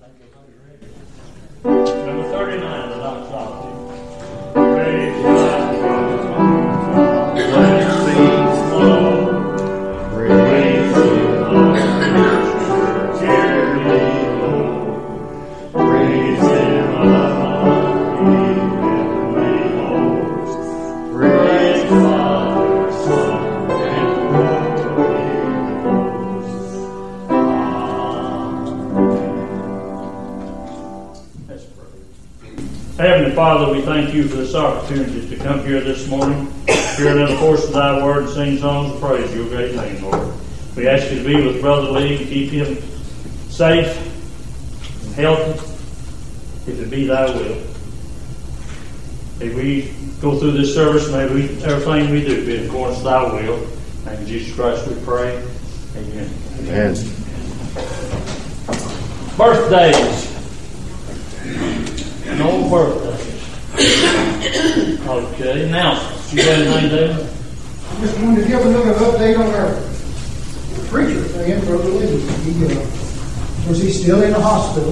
Number 39, the doxology. Praise God, let it flow. Praise Him, cheerily low. Praise Him, heavenly host. Praise Father, Son, and Holy Ghost. Let's pray. Heavenly Father, we thank you for this opportunity to come here this morning, hear another portion of thy word, and sing songs of praise your great name, Lord. We ask you to be with Brother Lee, keep him safe and healthy, if it be thy will. May we go through this service, may everything we do be in accordance to thy will. In Jesus Christ we pray. Amen. Amen. Birthdays. No birthdays. Okay, announcements. You got anything, David? I just wanted to give a little update on our preacher friend, Brother Lee. Of course, he's still in the hospital.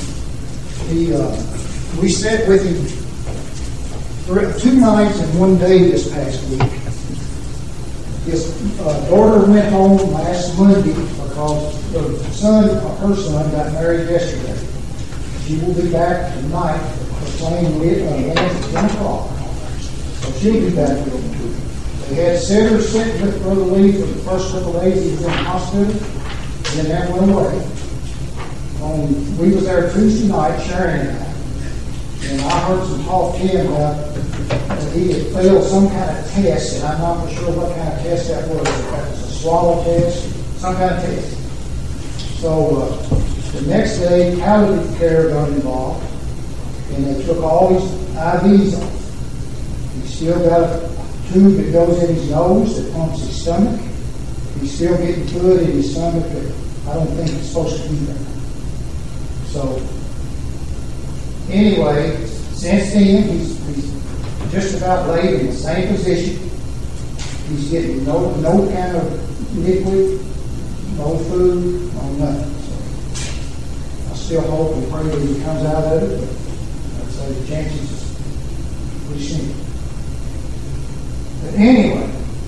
We sat with him for 2 nights and 1 day this past week. His daughter went home last Monday because her son got married yesterday. She will be back tonight. The plane lands at 10 o'clock. So she'll be back with them. They had Sitter sitting with Brother Lee for the first couple of days he was in the hospital, and then that went away. We was there Tuesday night, Sharon and I, and I heard some talk to him about that he had failed some kind of test, and I'm not sure what kind of test that was. If that was a swallow test, some kind of test. So the next day, palliative care got involved, and they took all his IVs off. He's still got a tube that goes in his nose that pumps his stomach. He's still getting fluid in his stomach that I don't think it's supposed to be there. So, anyway, since then, he's just about laid in the same position. He's getting no kind of liquid, no food, no nothing. So, I still hope and pray that he comes out of it, but I'd say the chances are pretty slim. But anyway,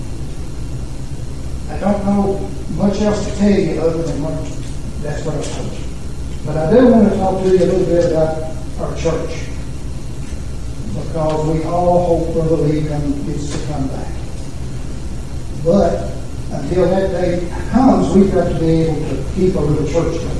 I don't know much else to tell you other than that's what I told you. But I do want to talk to you a little bit about our church, because we all hope Brother Lee gets to come back. But until that day comes, we've got to be able to keep a little church going.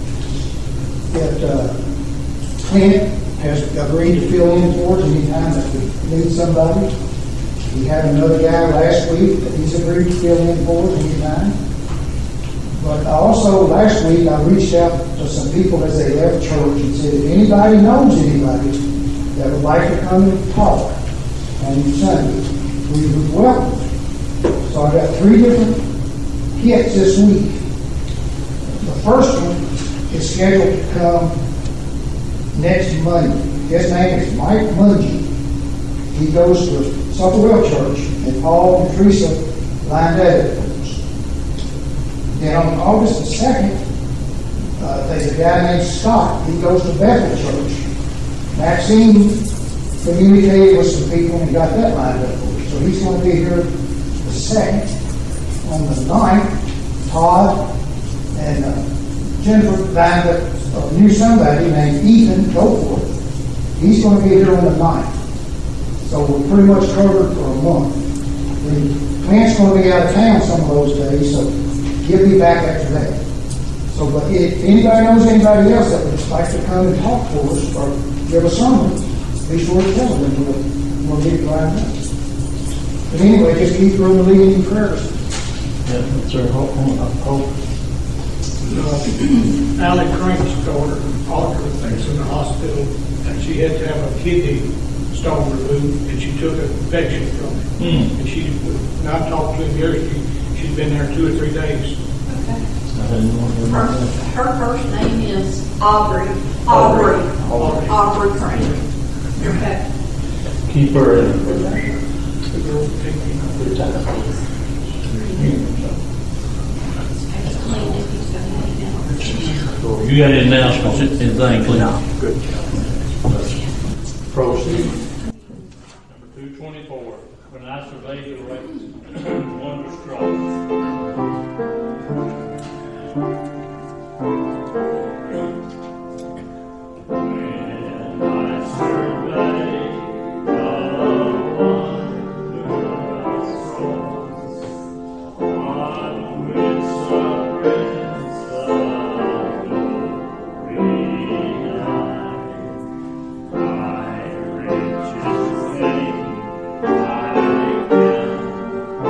Clint has agreed to fill in for us anytime that we need somebody. We had another guy last week that he's agreed to fill in for us anytime. But also last week I reached out to some people as they left church and said, if anybody knows anybody that would like to come and talk on Sunday, we would welcome. So I got 3 different kits this week. The first one is scheduled to come next Monday. His name is Mike Mungie. He goes to Sutherwell Church, and Paul and Teresa lined that up for us. Then on August the 2nd, there's a guy named Scott. He goes to Bethel Church. Maxine communicated with some people and got that lined up for us. So he's going to be here the 2nd. On the 9th, Todd and Jennifer lined up knew somebody named Ethan Goforth. He's going to be here on the 9th. So we're pretty much covered for a month. Clint's going to be out of town some of those days, so he'll be back after that. So, but if anybody knows anybody else that would like to come and talk to us or give a sermon, be sure to tell them. We'll get it lined up. But anyway, just keep Brother Lee in prayers. Yeah, that's our hope. Allie Crank's daughter, Audrey, is in the hospital, and she had to have a kidney stone removed, and she took an infection from it. And when I talked to him yesterday, she's been there 2 or 3 days. Okay. Her first name is Aubrey Crank. Okay. Keep her in. So you You got any announcements, anything, Clint? No, good. Proceed. Number 224, when I surveyed the race, wonder struck. When I surveyed the wondrous cross, on which the Prince of Glory died, I reach His name, I can the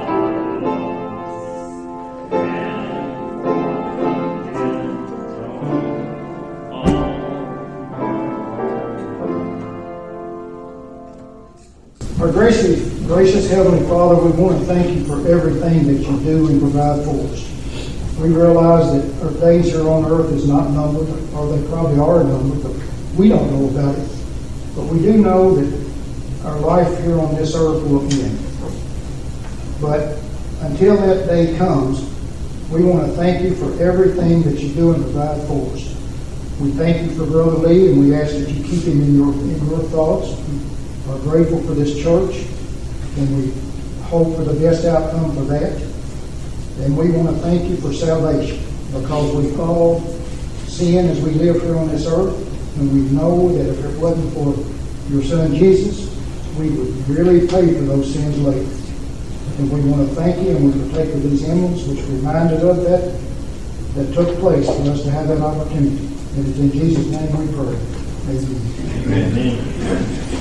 lost, and Our gracious Heavenly Father, we want to thank you for everything that you do and provide for us. We realize that our days here on earth is not numbered, or they probably are numbered, but we don't know about it. But we do know that our life here on this earth will end. But until that day comes, we want to thank you for everything that you do and provide for us. We thank you for Brother Lee, and we ask that you keep him in your thoughts. We are grateful for this church, and we hope for the best outcome for that. And we want to thank you for salvation, because we all sin as we live here on this earth, and we know that if it wasn't for your Son Jesus, we would really pay for those sins later. And we want to thank you, and we partake of these emblems, which reminded us that took place for us to have that opportunity. And it's in Jesus' name we pray. Amen. Amen.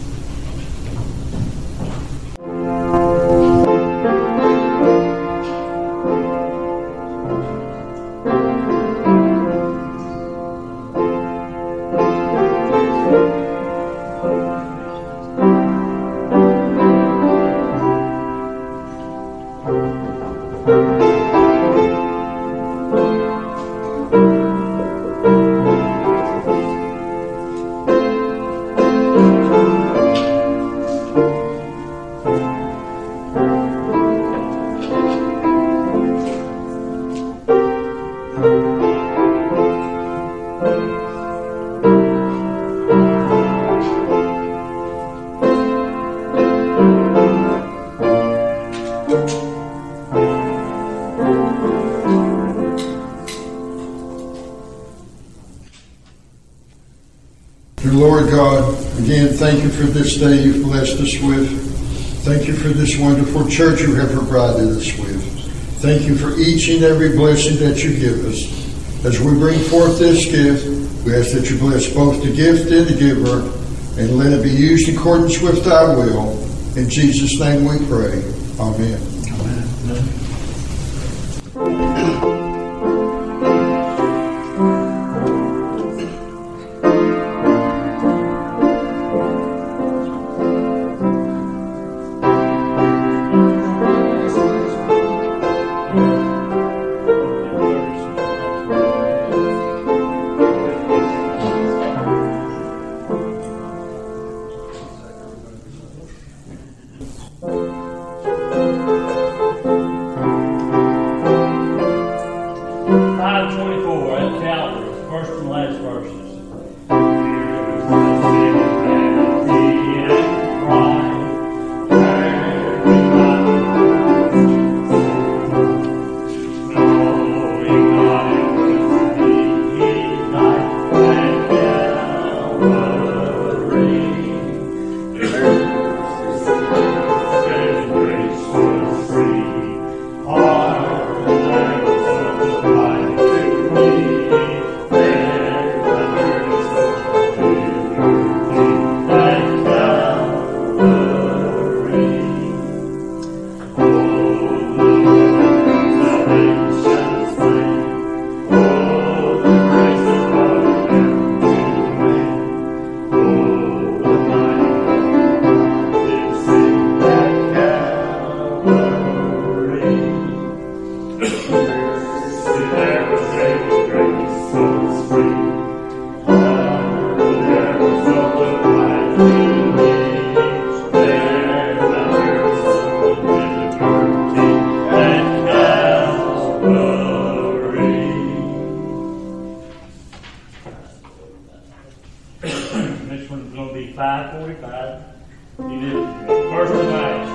Dear Lord God, again, thank you for this day you've blessed us with. Thank you for this wonderful church you have provided us with. Thank you for each and every blessing that you give us. As we bring forth this gift, we ask that you bless both the gift and the giver, and let it be used in accordance with thy will. In Jesus' name we pray. Amen. Amen. 5:45. You did first and last.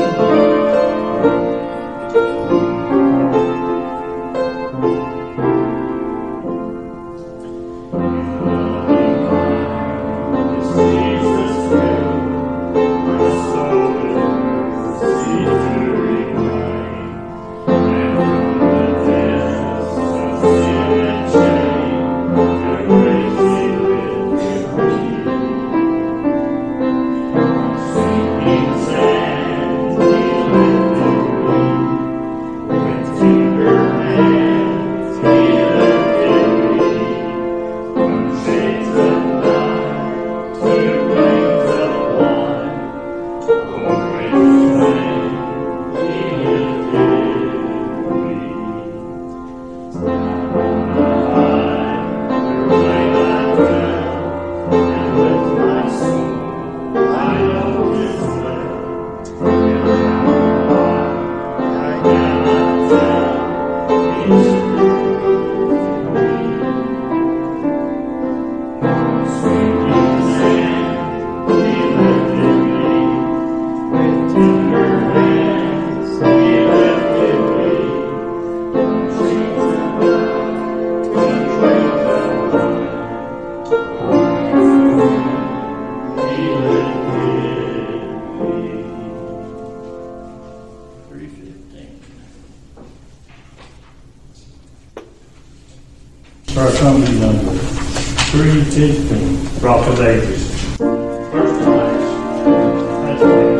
Our company number 315. Rock of Ages. First and last. That's right.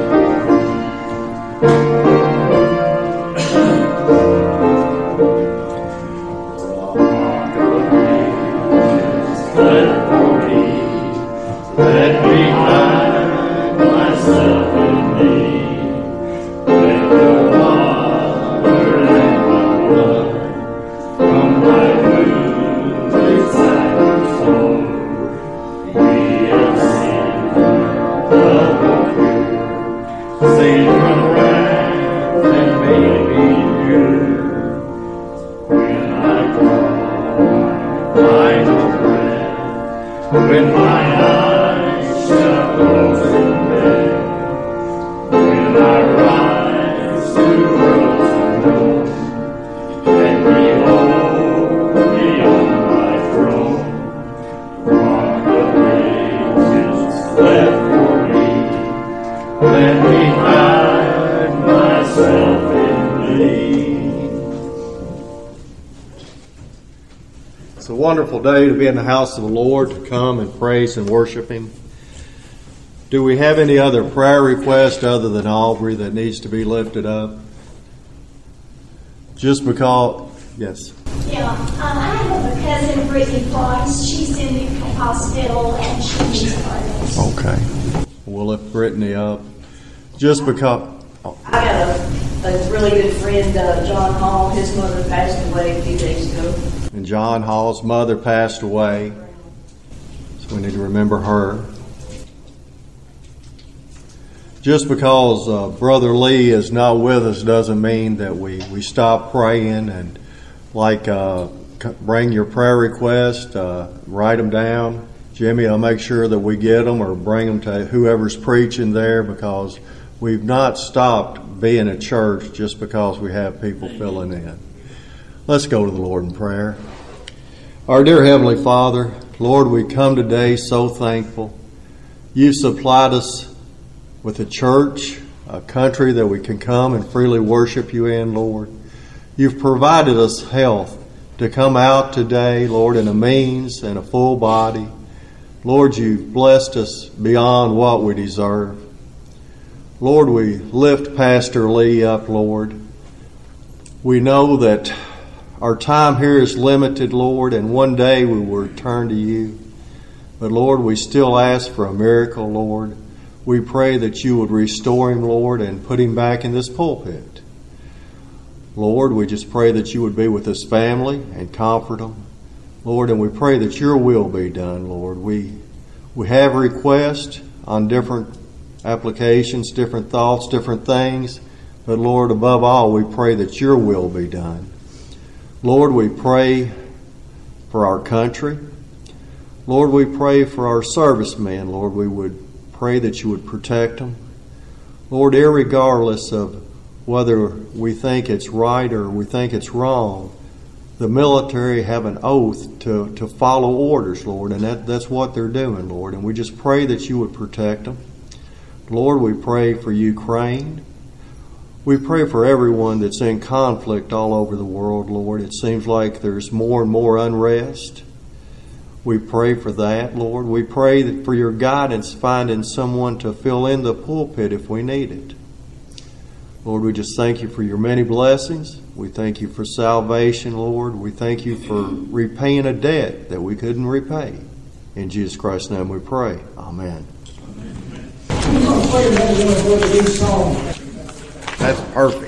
Let me hide myself in thee. Let the water and the blood from thy wounded side and soul be a sin double pure. Save from wrath and make me pure. When I call, find no breath. When my eyes shall close in bed, when I rise to worlds unknown, and behold beyond my throne, Rock of Ages left for me. Let me hide myself in thee. It's a wonderful day to be in the house of the Lord, to come and praise and worship Him. Do we have any other prayer request other than Aubrey that needs to be lifted up? Just because, yes. Yeah, I have a cousin, Brittany Price. She's in the hospital and she needs prayers. Okay. We'll lift Brittany up. Just because. Oh. I got a really good friend, John Hall. His mother passed away a few days ago. And John Hall's mother passed away, so we need to remember her. Just because Brother Lee is not with us doesn't mean that we stop praying. And bring your prayer request, write them down. Jimmy, I'll make sure that we get them or bring them to whoever's preaching there, because we've not stopped being a church just because we have people filling in. Let's go to the Lord in prayer. Our dear Heavenly Father, Lord, we come today so thankful. You've supplied us with a church, a country that we can come and freely worship you in, Lord. You've provided us health to come out today, Lord, in a means and a full body. Lord, you've blessed us beyond what we deserve. Lord, we lift Pastor Lee up, Lord. We know that our time here is limited, Lord, and one day we will return to you. But Lord, we still ask for a miracle, Lord. We pray that you would restore him, Lord, and put him back in this pulpit. Lord, we just pray that you would be with his family and comfort him, Lord, and we pray that your will be done, Lord. We have requests on different applications, different thoughts, different things, but Lord, above all, we pray that your will be done. Lord, we pray for our country. Lord, we pray for our servicemen. Lord, we would pray that you would protect them. Lord, irregardless of whether we think it's right or we think it's wrong, the military have an oath to follow orders, Lord, and that's what they're doing, Lord. And we just pray that you would protect them. Lord, we pray for Ukraine. We pray for everyone that's in conflict all over the world, Lord. It seems like there's more and more unrest. We pray for that, Lord. We pray that for your guidance, finding someone to fill in the pulpit if we need it. Lord, we just thank you for your many blessings. We thank you for salvation, Lord. We thank you for repaying a debt that we couldn't repay. In Jesus Christ's name we pray. Amen. We're going to play another one of Brother Lee's songs. That's perfect.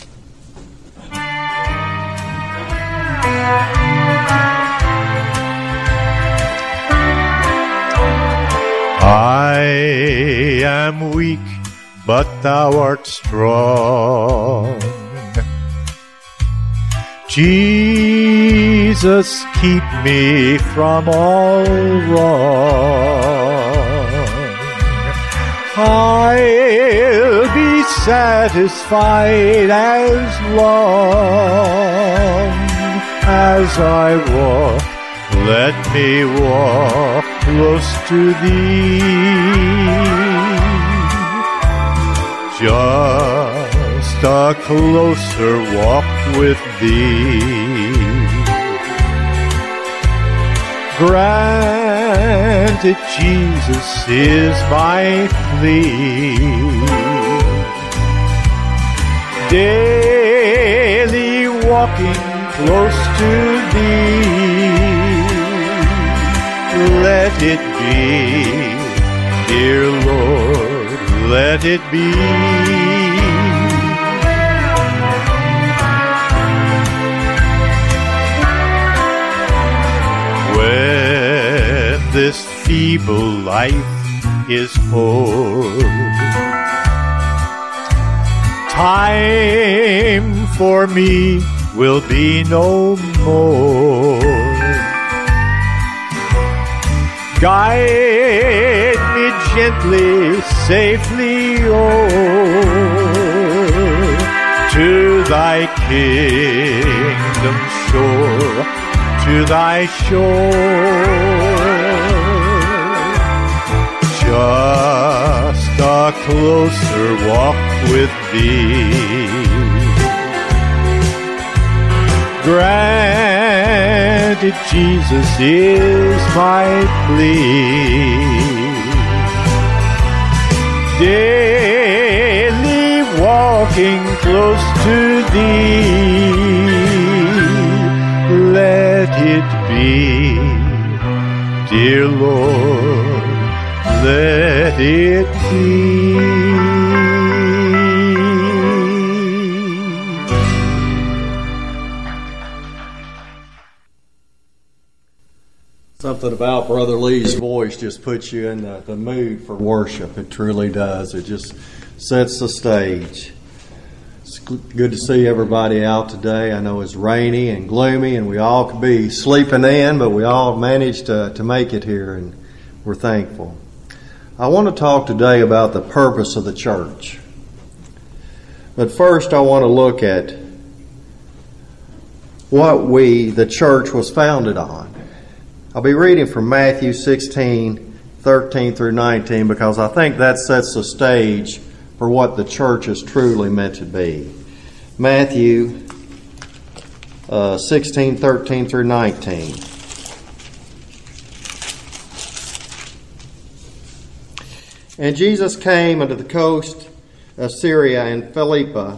I am weak, but thou art strong. Jesus, keep me from all wrong. I'll be satisfied as long as I walk. Let me walk close to thee. Just a closer walk with thee. Granted, Jesus is my plea. Daily walking close to thee. Let it be, dear Lord, let it be. When this feeble life is o'er, time for me will be no more. Guide me gently, safely o'er to thy kingdom shore, to thy shore. Just a closer walk with thee. Granted, Jesus is my plea. Daily walking close to thee. Let it be, dear Lord, let it be. Something about Brother Lee's voice just puts you in the mood for worship. It truly does. It just sets the stage. It's good to see everybody out today. I know it's rainy and gloomy, and we all could be sleeping in, but we all managed to make it here, and we're thankful. I want to talk today about the purpose of the church. But first, I want to look at what the church was founded on. I'll be reading from Matthew 16, 13 through 19, because I think that sets the stage for what the church is truly meant to be. Matthew 16, 13 through 19. And Jesus came unto the coast of Syria and Philippi.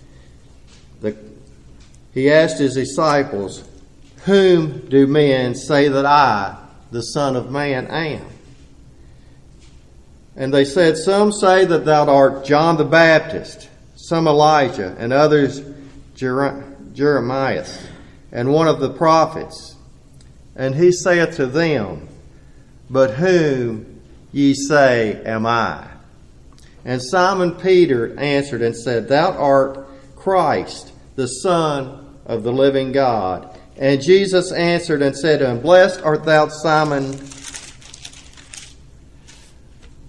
He asked his disciples, Whom do men say that I, the Son of Man, am? And they said, Some say that thou art John the Baptist, some Elijah, and others Jeremiah, and one of the prophets. And he saith to them, But whom ye say am I? And Simon Peter answered and said, Thou art Christ, the Son of the living God. And Jesus answered and said to him, Blessed art thou, Simon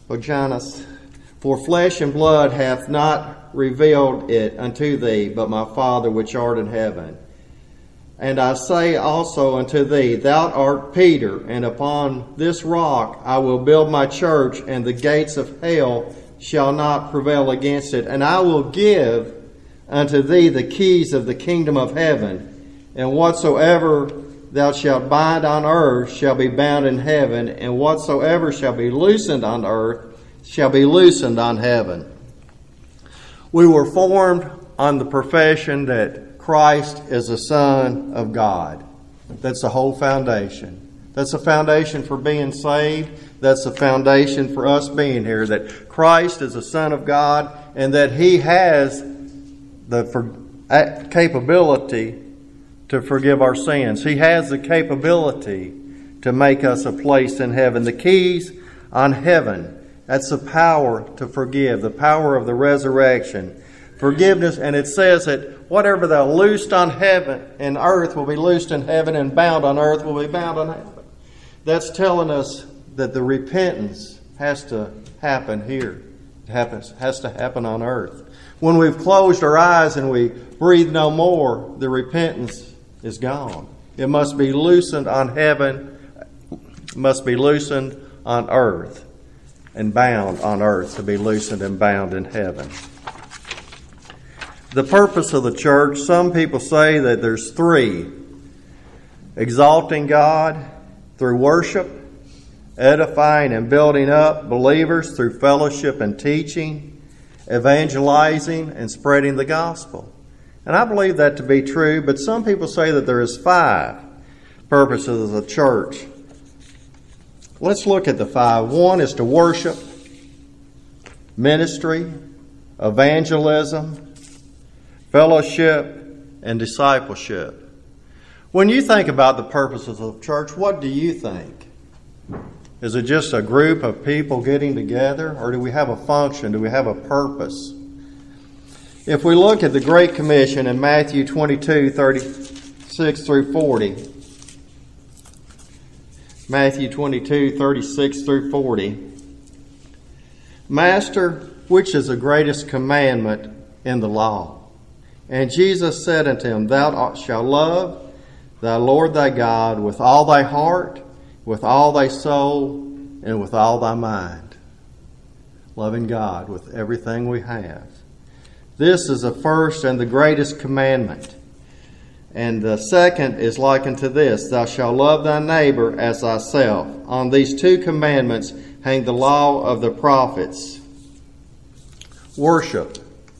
Bojanus, for flesh and blood hath not revealed it unto thee, but my Father which art in heaven. And I say also unto thee, thou art Peter, and upon this rock I will build my church, and the gates of hell shall not prevail against it. And I will give unto thee the keys of the kingdom of heaven. And whatsoever thou shalt bind on earth shall be bound in heaven, and whatsoever shall be loosened on earth shall be loosened on heaven. We were formed on the profession that Christ is the Son of God. That's the whole foundation. That's the foundation for being saved. That's the foundation for us being here. That Christ is the Son of God, and that He has the capability to forgive our sins. He has the capability to make us a place in heaven. The keys on heaven. That's the power to forgive. The power of the resurrection. Forgiveness, and it says that whatever thou loosed on heaven and earth will be loosed in heaven, and bound on earth will be bound on heaven. That's telling us that the repentance has to happen here. It has to happen on earth. When we've closed our eyes and we breathe no more, the repentance is gone. It must be loosened on heaven, must be loosened on earth, and bound on earth to be loosened and bound in heaven. The purpose of the church, some people say that there's three: exalting God through worship, edifying and building up believers through fellowship and teaching, evangelizing and spreading the gospel. And I believe that to be true, but some people say that there is 5 purposes of the church. Let's look at the 5. 1 is to worship, ministry, evangelism, fellowship, and discipleship. When you think about the purposes of the church, what do you think? Is it just a group of people getting together, or do we have a function? Do we have a purpose? If we look at the Great Commission in Matthew 22, 36 through 40, Matthew 22, 36 through 40, Master, which is the greatest commandment in the law? And Jesus said unto him, Thou shalt love thy Lord thy God with all thy heart, with all thy soul, and with all thy mind. Loving God with everything we have. This is the first and the greatest commandment. And the second is like unto this: Thou shalt love thy neighbor as thyself. On these 2 commandments hang the law of the prophets. Worship.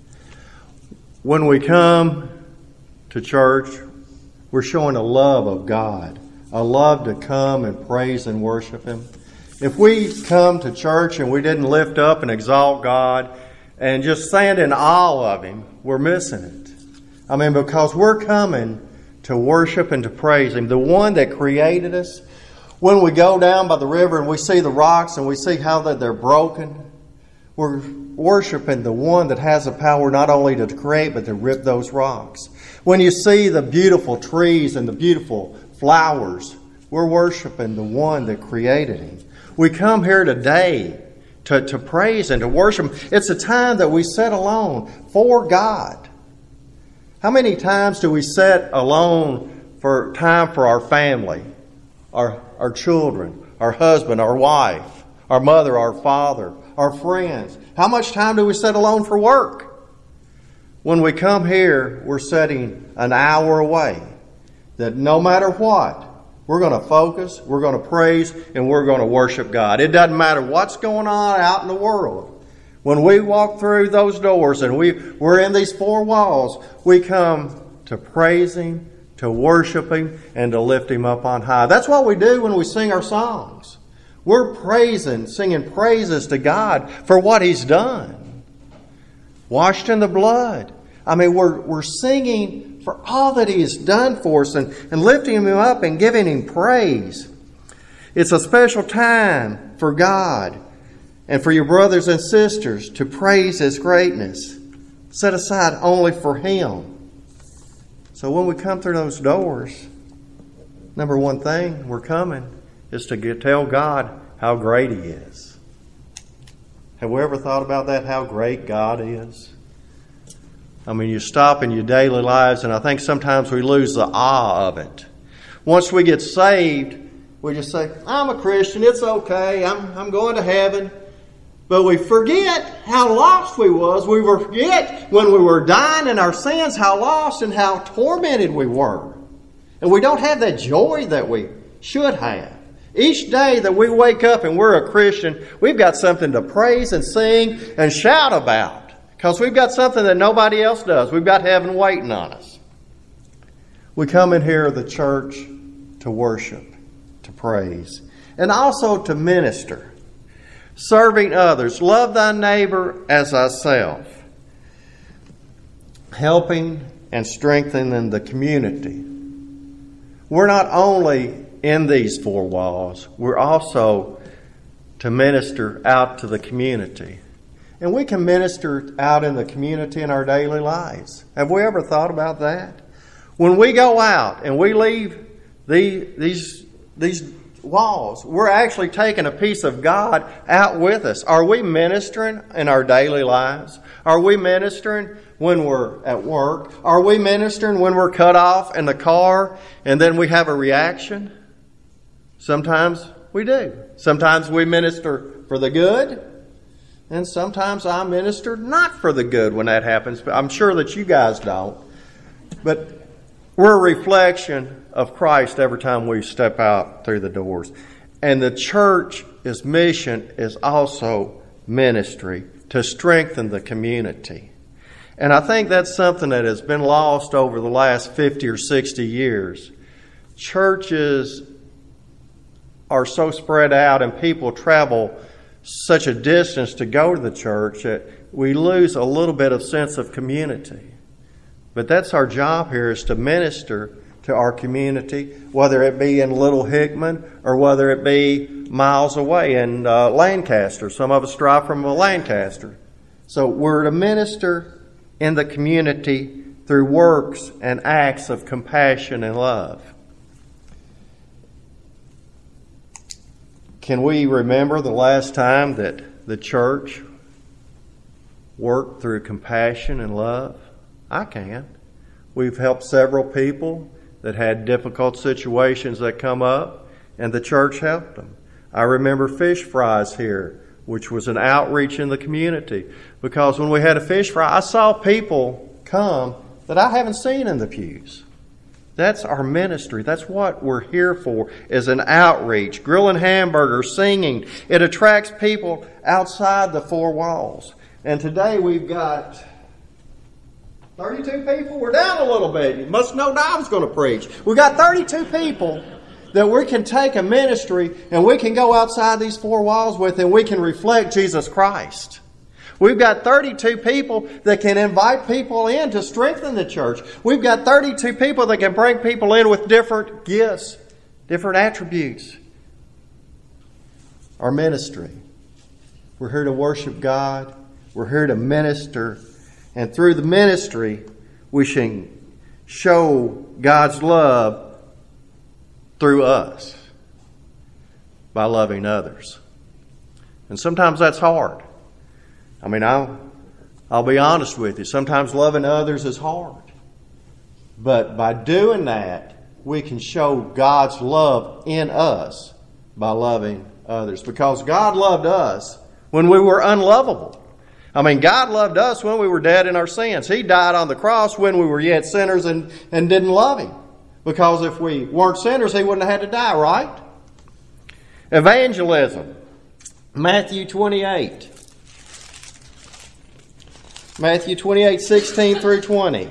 When we come to church, we're showing a love of God, a love to come and praise and worship Him. If we come to church and we didn't lift up and exalt God and just stand in awe of Him, we're missing it. I mean, because we're coming to worship and to praise Him, the one that created us. When we go down by the river and we see the rocks and we see how that they're broken, we're worshiping the one that has the power not only to create but to rip those rocks. When you see the beautiful trees and the beautiful flowers, we're worshiping the one that created Him. We come here today to praise and to worship Him. It's a time that we set alone for God. How many times do we set alone for time for our family, our children, our husband, our wife, our mother, our father, our friends? How much time do we set alone for work? When we come here, we're setting an hour away that no matter what, we're going to focus, we're going to praise, and we're going to worship God. It doesn't matter what's going on out in the world. When we walk through those doors and we're in these 4 walls, we come to praise Him, to worship Him, and to lift Him up on high. That's what we do when we sing our songs. We're praising, singing praises to God for what He's done. Washed in the blood. I mean, we're singing for all that He has done for us and lifting Him up and giving Him praise. It's a special time for God and for your brothers and sisters to praise His greatness, set aside only for Him. So when we come through those doors, number one thing we're coming is to tell God how great He is. Have we ever thought about that, how great God is? I mean, you stop in your daily lives, and I think sometimes we lose the awe of it. Once we get saved, we just say, I'm a Christian, it's okay, I'm going to heaven. But we forget how lost we was. We forget when we were dying in our sins, how lost and how tormented we were. And we don't have that joy that we should have. Each day that we wake up and we're a Christian, we've got something to praise and sing and shout about. Because we've got something that nobody else does. We've got heaven waiting on us. We come in here, the church, to worship, to praise, and also to minister. Serving others. Love thy neighbor as thyself. Helping and strengthening the community. We're not only in these four walls, we're also to minister out to the community. And we can minister out in the community in our daily lives. Have we ever thought about that? When we go out and we leave these walls, we're actually taking a piece of God out with us. Are we ministering in our daily lives? Are we ministering when we're at work? Are we ministering when we're cut off in the car and then we have a reaction? Sometimes we do. Sometimes we minister for the good. And sometimes I minister not for the good when that happens. But I'm sure that you guys don't. But we're a reflection of Christ every time we step out through the doors. And the church's mission is also ministry to strengthen the community. And I think that's something that has been lost over the last 50 or 60 years. Churches are so spread out and people travel such a distance to go to the church that we lose a little bit of sense of community. But that's our job here, is to minister to our community, whether it be in Little Hickman or whether it be miles away in Lancaster. Some of us drive from Lancaster. So we're to minister in the community through works and acts of compassion and love. Can we remember the last time that the church worked through compassion and love? I can. We've helped several people that had difficult situations that come up, and the church helped them. I remember fish fries here, which was an outreach in the community. Because when we had a fish fry, I saw people come that I haven't seen in the pews. That's our ministry. That's what we're here for, is an outreach. Grilling hamburgers, singing. It attracts people outside the four walls. And today we've got 32 people. We're down a little bit. You must know I was going to preach. We've got 32 people that we can take a ministry and we can go outside these four walls with, and we can reflect Jesus Christ. We've got 32 people that can invite people in to strengthen the church. We've got 32 people that can bring people in with different gifts, different attributes. Our ministry. We're here to worship God. We're here to minister. And through the ministry, we can show God's love through us by loving others. And sometimes that's hard. I mean, I'll be honest with you. Sometimes loving others is hard. But by doing that, we can show God's love in us by loving others. Because God loved us when we were unlovable. I mean, God loved us when we were dead in our sins. He died on the cross when we were yet sinners and didn't love Him. Because if we weren't sinners, He wouldn't have had to die, right? Evangelism. Matthew 28. Matthew 28, 16 through 20.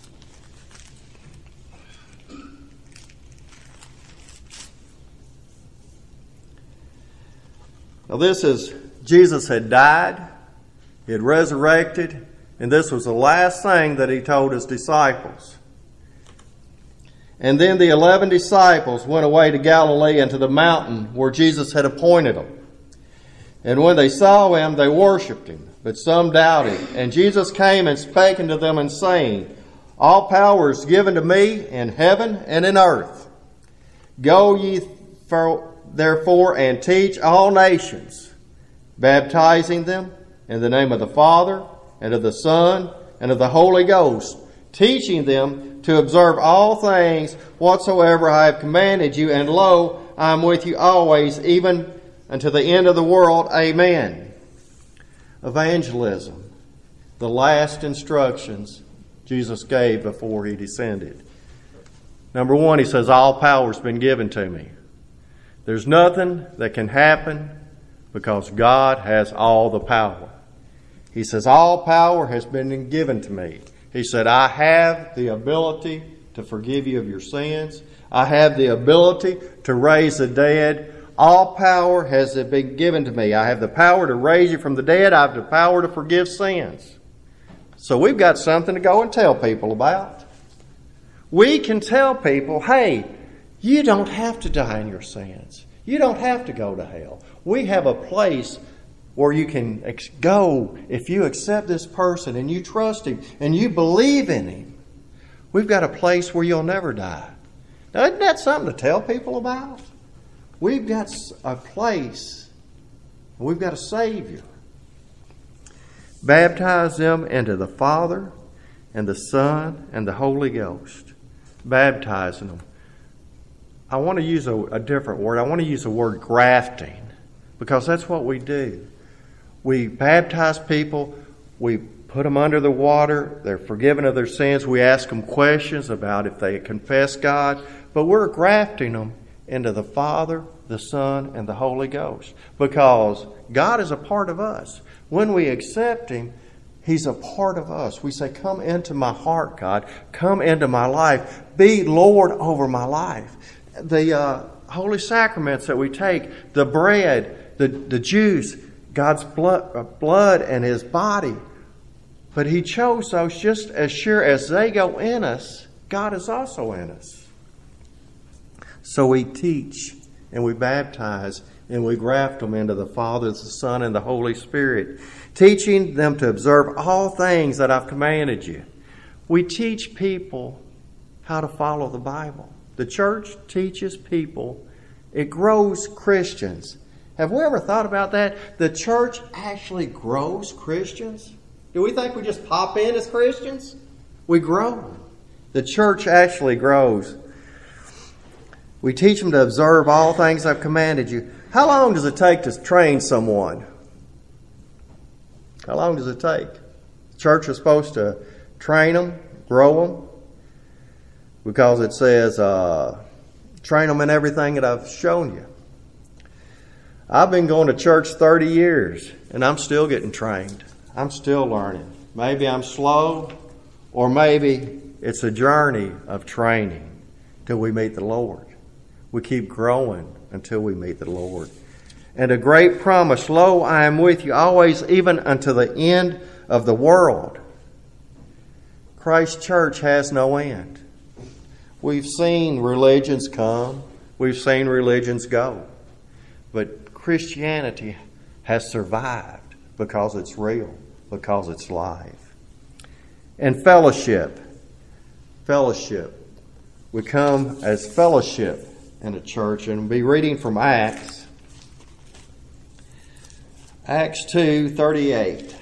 Now this is, Jesus had died, He had resurrected, and this was the last thing that He told His disciples. And then the 11 disciples went away to Galilee and to the mountain where Jesus had appointed them. And when they saw Him, they worshipped Him. But some doubted. And Jesus came and spake unto them, and saying, All power is given to me in heaven and in earth. Go ye therefore and teach all nations, baptizing them in the name of the Father, and of the Son, and of the Holy Ghost, teaching them to observe all things whatsoever I have commanded you, and lo, I am with you always, even unto the end of the world. Amen. Evangelism, the last instructions Jesus gave before he descended. Number one, he says, all power has been given to me. There's nothing that can happen because God has all the power. He says, all power has been given to me. He said, I have the ability to forgive you of your sins. I have the ability to raise the dead. All power has been given to me. I have the power to raise you from the dead. I have the power to forgive sins. So we've got something to go and tell people about. We can tell people, hey, you don't have to die in your sins. You don't have to go to hell. We have a place where you can go if you accept this person and you trust him and you believe in him. We've got a place where you'll never die. Now, isn't that something to tell people about? We've got a place. We've got a Savior. Baptize them into the Father and the Son and the Holy Ghost. Baptizing them. I want to use a different word. I want to use the word grafting, because that's what we do. We baptize people. We put them under the water. They're forgiven of their sins. We ask them questions about if they confess God. But we're grafting them into the Father, the Son, and the Holy Ghost, because God is a part of us. When we accept Him, He's a part of us. We say, come into my heart, God. Come into my life. Be Lord over my life. The holy sacraments that we take, the bread, the juice, God's blood and His body. But He chose those just as sure as they go in us, God is also in us. So we teach and we baptize and we graft them into the Father, the Son, and the Holy Spirit, teaching them to observe all things that I've commanded you. We teach people how to follow the Bible. The church teaches people. It grows Christians. Have we ever thought about that? The church actually grows Christians. Do we think we just pop in as Christians? We grow. The church actually grows. We teach them to observe all things I've commanded you. How long does it take to train someone? How long does it take? The church is supposed to train them, grow them, because it says, train them in everything that I've shown you. I've been going to church 30 years, and I'm still getting trained. I'm still learning. Maybe I'm slow, or maybe it's a journey of training till we meet the Lord. We keep growing until we meet the Lord. And a great promise, lo, I am with you always, even unto the end of the world. Christ's church has no end. We've seen religions come. We've seen religions go. But Christianity has survived because it's real, because it's live. And fellowship. Fellowship. We come as fellowship in a church, and we'll be reading from Acts. Acts 2:38.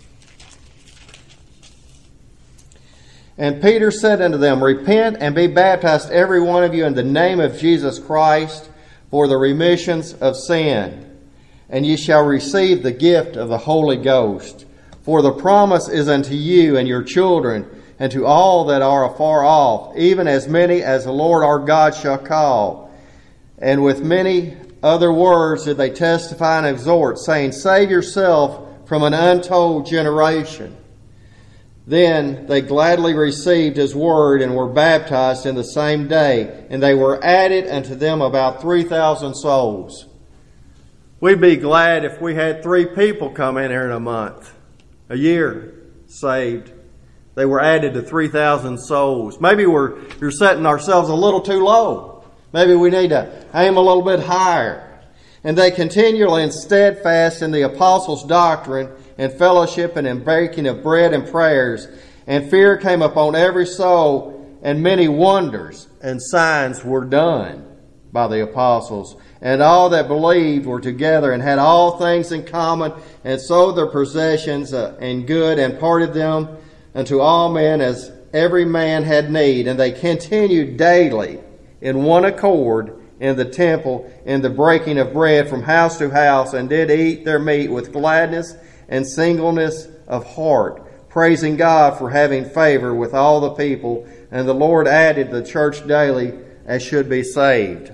And Peter said unto them, repent and be baptized every one of you in the name of Jesus Christ for the remissions of sin, and ye shall receive the gift of the Holy Ghost. For the promise is unto you and your children, and to all that are afar off, even as many as the Lord our God shall call. And with many other words did they testify and exhort, saying, save yourself from an untold generation. Then they gladly received His word and were baptized in the same day, and they were added unto them about 3,000 souls. We'd be glad if we had 3 people come in here in a month, a year, saved. They were added to 3,000 souls. Maybe you're setting ourselves a little too low. Maybe we need to aim a little bit higher. And they continually and steadfast in the apostles' doctrine and fellowship and in breaking of bread and prayers. And fear came upon every soul, and many wonders and signs were done. by the apostles. And all that believed were together and had all things in common, and sold their possessions and good, and parted them unto all men as every man had need. And they continued daily in one accord in the temple, in the breaking of bread from house to house, and did eat their meat with gladness and singleness of heart, praising God for having favor with all the people. And the Lord added the church daily as should be saved.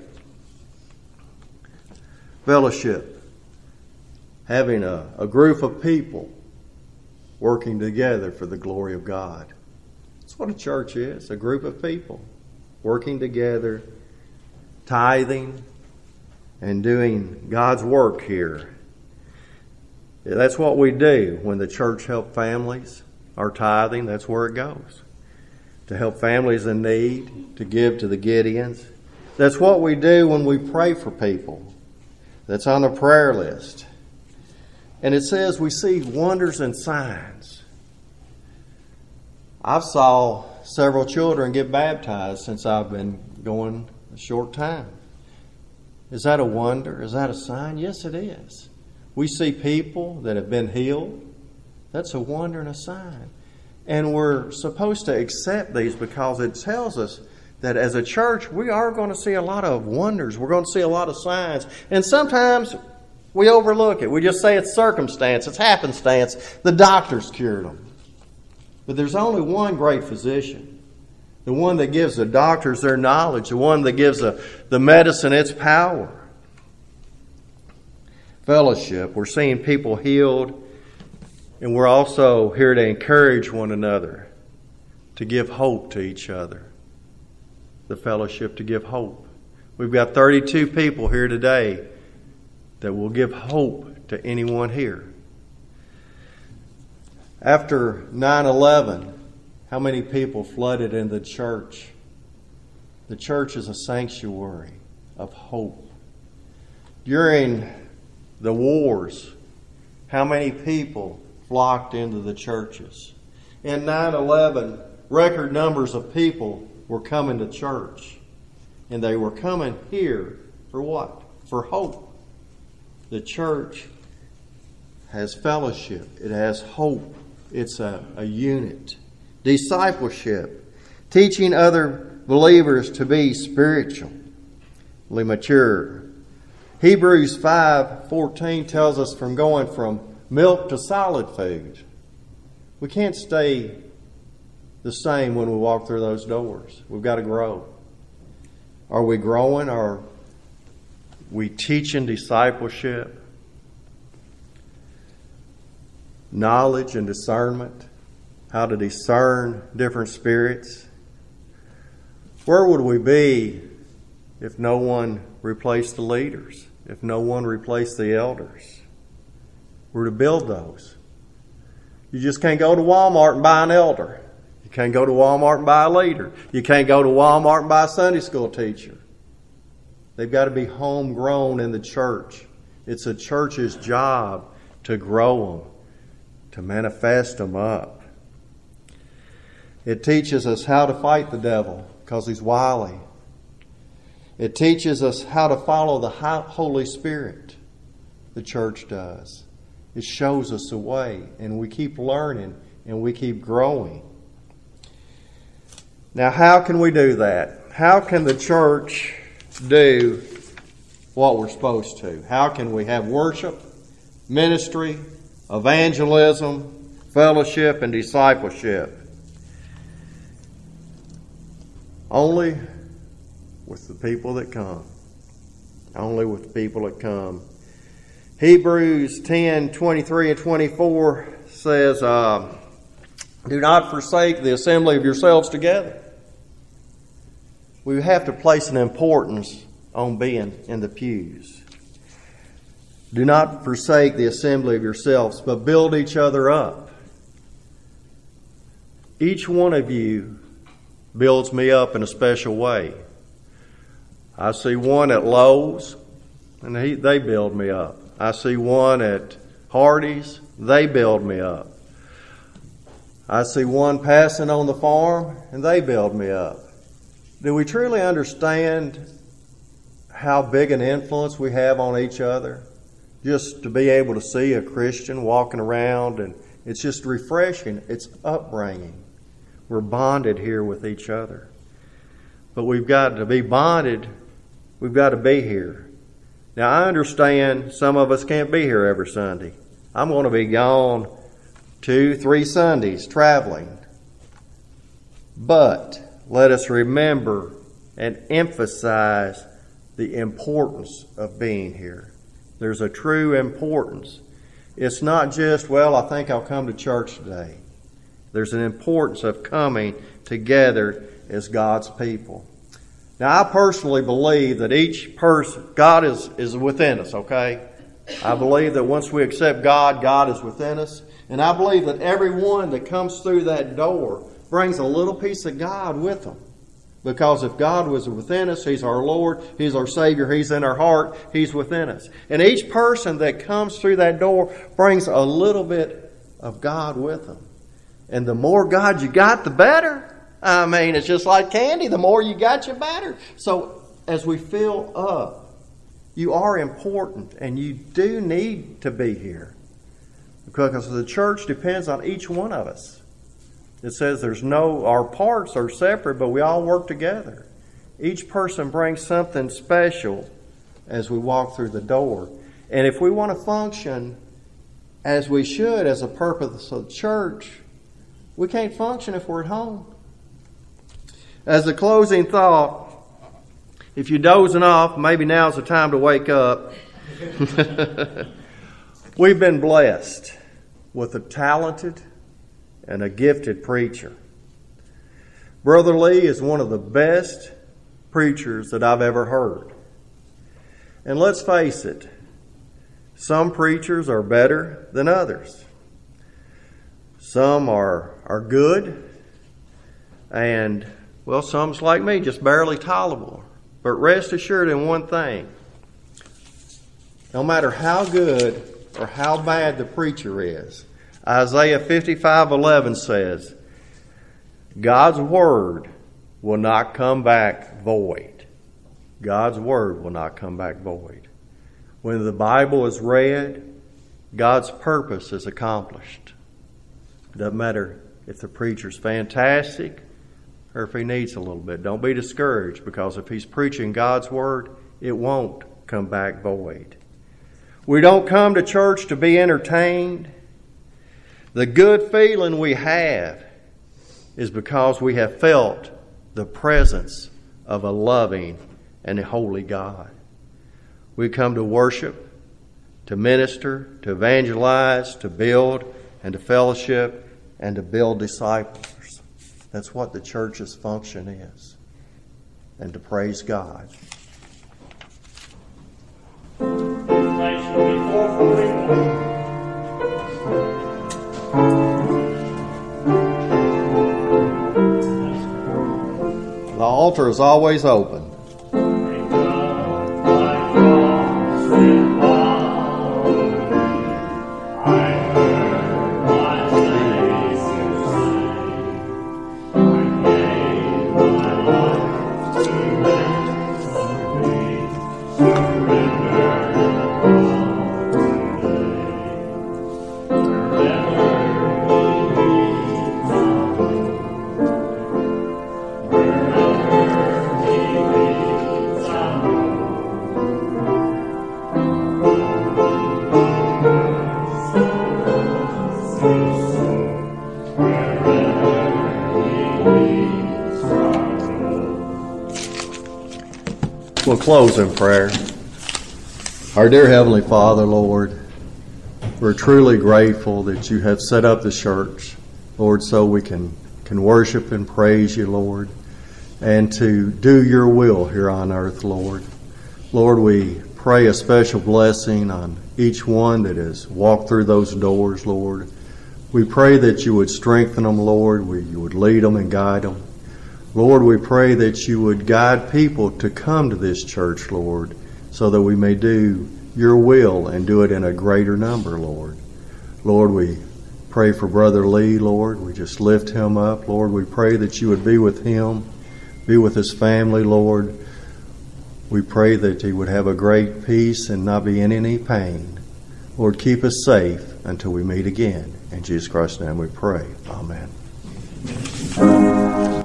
Fellowship. Having a group of people working together for the glory of God. That's what a church is, a group of people working together, tithing, and doing God's work here. That's what we do when the church helps families. Our tithing, that's where it goes. To help families in need, to give to the Gideons. That's what we do when we pray for people. That's on the prayer list. And it says we see wonders and signs. I've saw several children get baptized since I've been going a short time. Is that a wonder? Is that a sign? Yes, it is. We see people that have been healed. That's a wonder and a sign. And we're supposed to accept these because it tells us that as a church, we are going to see a lot of wonders. We're going to see a lot of signs. And sometimes we overlook it. We just say it's circumstance, it's happenstance. The doctors cured them. But there's only one great physician. The one that gives the doctors their knowledge. The one that gives the medicine its power. Fellowship. We're seeing people healed. And we're also here to encourage one another. To give hope to each other. The fellowship to give hope. We've got 32 people here today that will give hope to anyone here. After 9/11, how many people flooded in the church? The church is a sanctuary of hope. During the wars, how many people flocked into the churches? In 9/11, record numbers of people were coming to church. And they were coming here for what? For hope. The church has fellowship. It has hope. It's a unit. Discipleship. Teaching other believers to be spiritually mature. Hebrews 5:14 tells us from going from milk to solid food. We can't stay the same when we walk through those doors. We've got to grow. Are we growing? Are we teaching discipleship? Knowledge and discernment. How to discern different spirits. Where would we be if no one replaced the leaders? If no one replaced the elders? We're to build those. You just can't go to Walmart and buy an elder. You can't go to Walmart and buy a leader. You can't go to Walmart and buy a Sunday school teacher. They've got to be homegrown in the church. It's a church's job to grow them, to manifest them up. It teaches us how to fight the devil because he's wily. It teaches us how to follow the Holy Spirit. The church does. It shows us the way, and we keep learning and we keep growing. Now, how can we do that? How can the church do what we're supposed to? How can we have worship, ministry, evangelism, fellowship, and discipleship? Only with the people that come. Only with the people that come. Hebrews 10:23 and 24 says, do not forsake the assembly of yourselves together. We have to place an importance on being in the pews. Do not forsake the assembly of yourselves, but build each other up. Each one of you builds me up in a special way. I see one at Lowe's, and they build me up. I see one at Hardee's, they build me up. I see one passing on the farm, and they build me up. Do we truly understand how big an influence we have on each other. Just to be able to see a Christian walking around, and it's just refreshing. It's upbringing. We're bonded here with each other. But we've got to be bonded. We've got to be here. Now, I understand some of us can't be here every Sunday. I'm going to be gone 2-3 Sundays traveling. But let us remember and emphasize the importance of being here. There's a true importance. It's not just, well, I think I'll come to church today. There's an importance of coming together as God's people. Now, I personally believe that each person, God is within us, okay? I believe that once we accept God, God is within us. And I believe that everyone that comes through that door brings a little piece of God with them. Because if God was within us, He's our Lord, He's our Savior, He's in our heart, He's within us. And each person that comes through that door brings a little bit of God with them. And the more God you got, the better. I mean, it's just like candy. The more you got, you better. So as we fill up, you are important and you do need to be here. Because the church depends on each one of us. It says our parts are separate, but we all work together. Each person brings something special as we walk through the door. And if we want to function as we should as a purpose of the church, we can't function if we're at home. As a closing thought, if you're dozing off, maybe now's the time to wake up. We've been blessed with a talented and a gifted preacher. Brother Lee is one of the best preachers that I've ever heard. And let's face it, some preachers are better than others. Some are good, and, well, some's like me, just barely tolerable. But rest assured in one thing, no matter how good or how bad the preacher is, Isaiah 55:11 says, God's word will not come back void. God's word will not come back void. When the Bible is read, God's purpose is accomplished. It doesn't matter if the preacher's fantastic or if he needs a little bit. Don't be discouraged, because if he's preaching God's word, it won't come back void. We don't come to church to be entertained. The good feeling we have is because we have felt the presence of a loving and a holy God. We come to worship, to minister, to evangelize, to build, and to fellowship, and to build disciples. That's what the church's function is. And to praise God. The altar is always open. We'll close in prayer. Our dear Heavenly Father, Lord, we're truly grateful that you have set up the church, Lord, so we can worship and praise you, Lord, and to do your will here on earth, Lord. Lord, we pray a special blessing on each one that has walked through those doors, Lord. We pray that you would strengthen them, Lord, you would lead them and guide them. Lord, we pray that you would guide people to come to this church, Lord, so that we may do your will and do it in a greater number, Lord. Lord, we pray for Brother Lee, Lord. We just lift him up, Lord. We pray that you would be with him, be with his family, Lord. We pray that he would have a great peace and not be in any pain. Lord, keep us safe until we meet again. In Jesus Christ's name we pray. Amen.